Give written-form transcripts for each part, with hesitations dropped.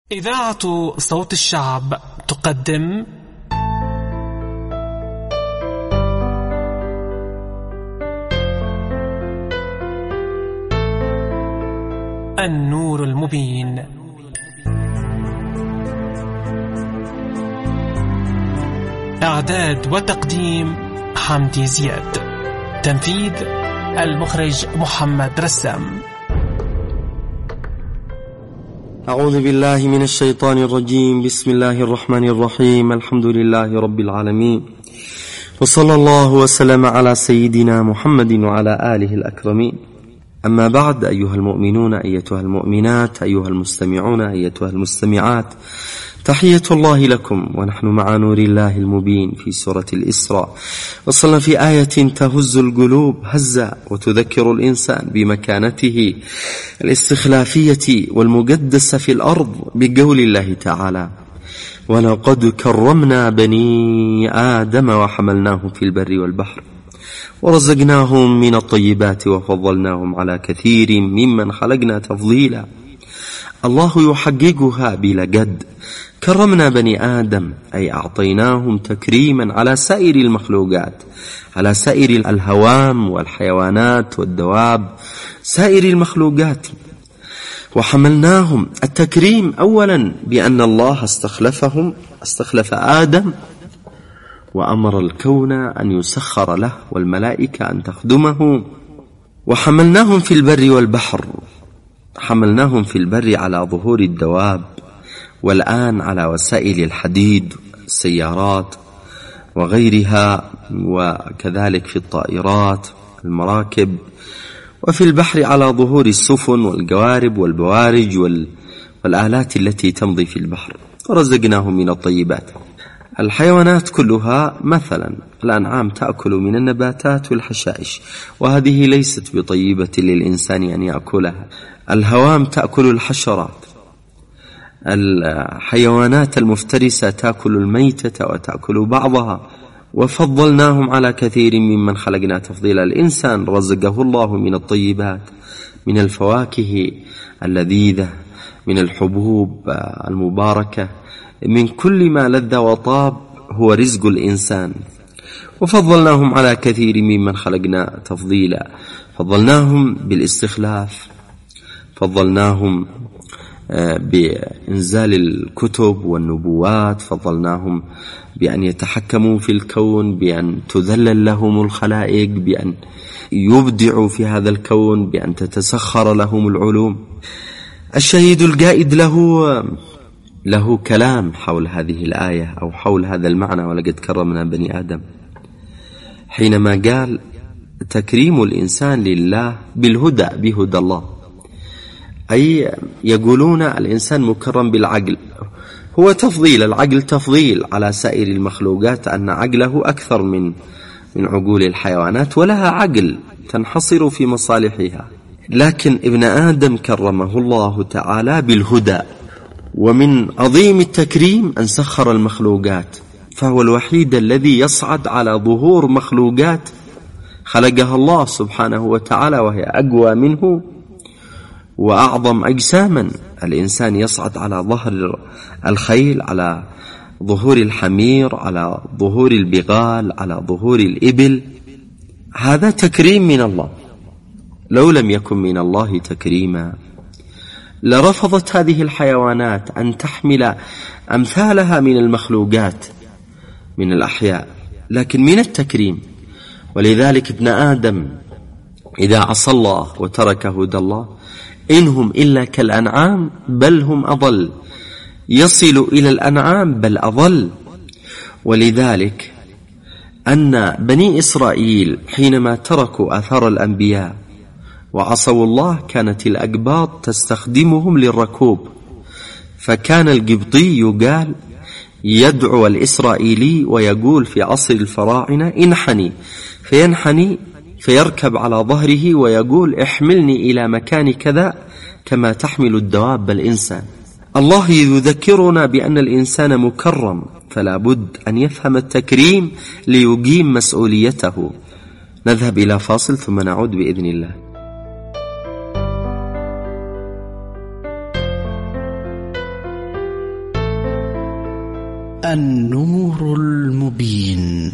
إذاعة صوت الشعب تقدم النور المبين. إعداد وتقديم حمدي زياد. تنفيذ المخرج محمد رسام. أعوذ بالله من الشيطان الرجيم. بسم الله الرحمن الرحيم. الحمد لله رب العالمين، وصلى الله وسلم على سيدنا محمد وعلى آله الأكرمين. أما بعد، أيها المؤمنون، أيتها المؤمنات، أيها المستمعون، أيتها المستمعات، تحية الله لكم ونحن مع نور الله المبين في سورة الإسراء. وصلنا في آية تهز القلوب هزا وتذكر الإنسان بمكانته الاستخلافية والمقدسة في الأرض بقول الله تعالى: ولقد كرمنا بني آدم وحملناهم في البر والبحر ورزقناهم من الطيبات وفضلناهم على كثير ممن خلقنا تفضيلا. الله يحققها بلقد. كرمنا بني آدم أي أعطيناهم تكريما على سائر المخلوقات، على سائر الهوام والحيوانات والدواب، سائر المخلوقات. وحملناهم، التكريم أولا بأن الله استخلف آدم وأمر الكون أن يسخر له والملائكة أن تخدمه. وحملناهم في البر والبحر، حملناهم في البر على ظهور الدواب، والآن على وسائل الحديد، السيارات وغيرها، وكذلك في الطائرات، المراكب. وفي البحر على ظهور السفن والقوارب والبوارج والآلات التي تمضي في البحر. ورزقناهم من الطيبات. الحيوانات كلها، مثلا الأنعام تأكل من النباتات والحشائش، وهذه ليست بطيبة للإنسان أن يأكلها. الهوام تأكل الحشرات. الحيوانات المفترسة تأكل الميتة وتأكل بعضها. وفضلناهم على كثير ممن خلقنا تفضيلا. الإنسان رزقه الله من الطيبات، من الفواكه اللذيذة، من الحبوب المباركة، من كل ما لذ وطاب هو رزق الإنسان. وفضلناهم على كثير ممن خلقنا تفضيلا. فضلناهم بالاستخلاف، فضلناهم بإنزال الكتب والنبوات، فضلناهم بأن يتحكموا في الكون، بأن تذلل لهم الخلائق، بأن يبدعوا في هذا الكون، بأن تتسخر لهم العلوم. الشهيد القائد له كلام حول هذه الآية أو حول هذا المعنى: ولقد كرمنا بني آدم، حينما قال تكريم الإنسان لله بالهدى، بهدى الله، أي يقولون الإنسان مكرم بالعقل. هو تفضيل، العقل تفضيل على سائر المخلوقات، أن عقله أكثر من عقول الحيوانات، ولها عقل تنحصر في مصالحها. لكن ابن آدم كرمه الله تعالى بالهدى. ومن عظيم التكريم أن سخر المخلوقات، فهو الوحيد الذي يصعد على ظهور مخلوقات خلقها الله سبحانه وتعالى، وهي أقوى منه وأعظم أجساما. الإنسان يصعد على ظهر الخيل، على ظهور الحمير، على ظهور البغال، على ظهور الإبل. هذا تكريم من الله. لو لم يكن من الله تكريما لرفضت هذه الحيوانات أن تحمل أمثالها من المخلوقات، من الأحياء، لكن من التكريم. ولذلك ابن آدم إذا عصى الله وترك هدى الله إنهم إلا كالأنعام بل هم أضل، يصل إلى الأنعام بل أضل. ولذلك أن بني إسرائيل حينما تركوا آثار الأنبياء وعصوا الله كانت الأقباط تستخدمهم للركوب، فكان القبطي يقال يدعو الإسرائيلي ويقول في عصر الفراعنة: انحني، فينحني فيركب على ظهره ويقول: احملني إلى مكان كذا كما تحمل الدواب الإنسان. الله يذكرنا بأن الإنسان مكرم، فلا بد أن يفهم التكريم ليقيم مسؤوليته. نذهب إلى فاصل ثم نعود بإذن الله. النور المبين.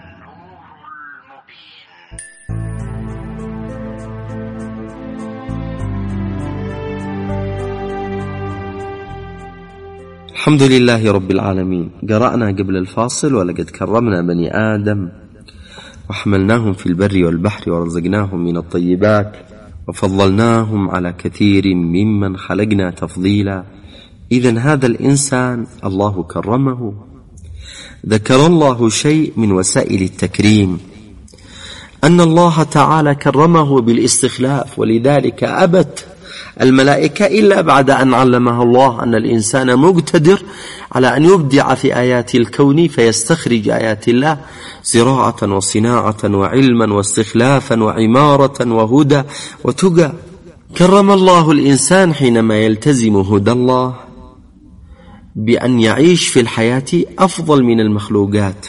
الحمد لله رب العالمين. قرأنا قبل الفاصل: ولقد كرمنا بني آدم وحملناهم في البر والبحر ورزقناهم من الطيبات وفضلناهم على كثير ممن خلقنا تفضيلا. إذن هذا الإنسان الله كرمه. ذكر الله شيء من وسائل التكريم، أن الله تعالى كرمه بالاستخلاف، ولذلك أبت الملائكة إلا بعد أن علمها الله أن الإنسان مقتدر على أن يبدع في آيات الكون فيستخرج آيات الله زراعة وصناعة وعلما واستخلافا وعمارة وهدى وتقى. كرم الله الإنسان حينما يلتزم هدى الله بأن يعيش في الحياة أفضل من المخلوقات،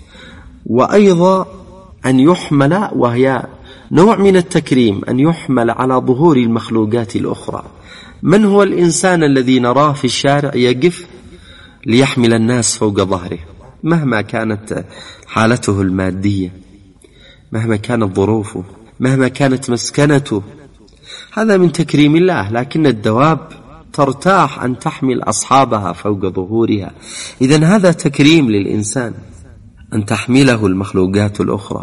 وأيضا أن يحمل، وهي نوع من التكريم، أن يحمل على ظهور المخلوقات الأخرى. من هو الإنسان الذي نراه في الشارع يقف ليحمل الناس فوق ظهره مهما كانت حالته المادية، مهما كانت ظروفه، مهما كانت مسكنته؟ هذا من تكريم الله. لكن الدواب ترتاح أن تحمل أصحابها فوق ظهورها. إذن هذا تكريم للإنسان أن تحمله المخلوقات الأخرى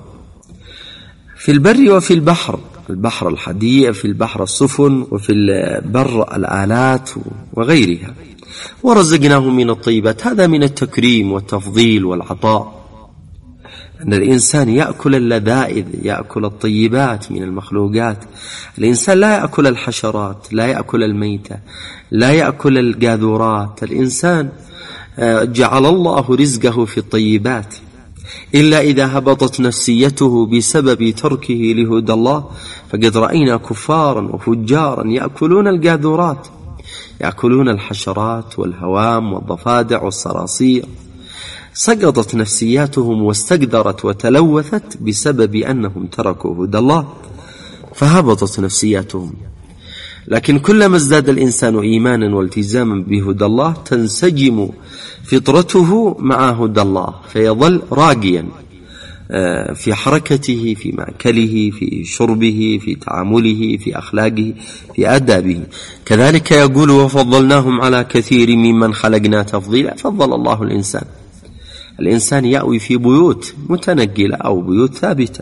في البر وفي البحر. البحر الحديد، في البحر السفن، وفي البر الآلات وغيرها. ورزقناهم من الطيبات. هذا من التكريم والتفضيل والعطاء، أن الإنسان يأكل اللذائذ، يأكل الطيبات من المخلوقات. الإنسان لا يأكل الحشرات، لا يأكل الميتة، لا يأكل القاذورات. الإنسان جعل الله رزقه في الطيبات، إلا إذا هبطت نفسيته بسبب تركه لهدى الله، فقد رأينا كفارا وفجارا يأكلون القاذورات، يأكلون الحشرات والهوام والضفادع والصراصير. سقطت نفسياتهم واستقدرت وتلوثت بسبب أنهم تركوا هدى الله، فهبطت نفسياتهم. لكن كلما ازداد الإنسان إيمانا والتزاما بهدى الله تنسجم فطرته مع هدى الله، فيظل راقيا في حركته، في مأكله، في شربه، في تعامله، في أخلاقه، في آدابه. كذلك يقول: وفضلناهم على كثير ممن خلقنا تفضيلا. فضل الله الإنسان. الإنسان يأوي في بيوت متنقلة أو بيوت ثابتة.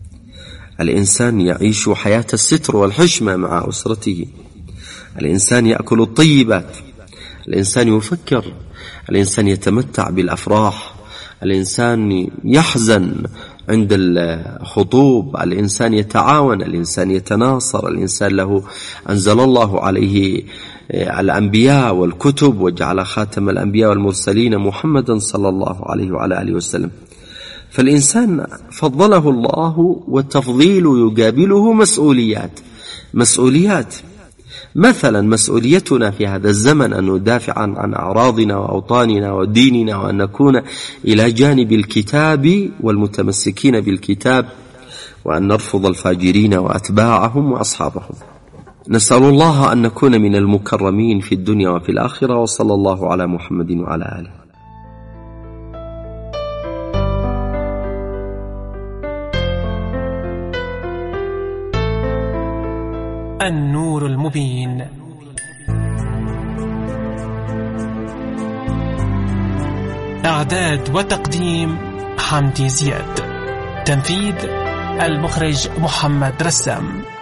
الإنسان يعيش حياة الستر والحشمة مع أسرته. الإنسان يأكل الطيبات. الإنسان يفكر. الإنسان يتمتع بالأفراح. الإنسان يحزن عند الخطوب. الإنسان يتعاون. الإنسان يتناصر. الإنسان له أنزل الله عليه الأنبياء والكتب، وجعل خاتم الأنبياء والمرسلين محمدا صلى الله عليه وعلى آله وسلم. فالإنسان فضله الله، والتفضيل يقابله مسؤوليات. مثلا مسؤوليتنا في هذا الزمن أن ندافع عن أعراضنا وأوطاننا وديننا، وأن نكون إلى جانب الكتاب والمتمسكين بالكتاب، وأن نرفض الفاجرين وأتباعهم وأصحابهم. نسأل الله أن نكون من المكرمين في الدنيا وفي الآخرة. وصلى الله على محمد وعلى آله. النور المبين. إعداد وتقديم حمدي زياد. تنفيذ المخرج محمد رسام.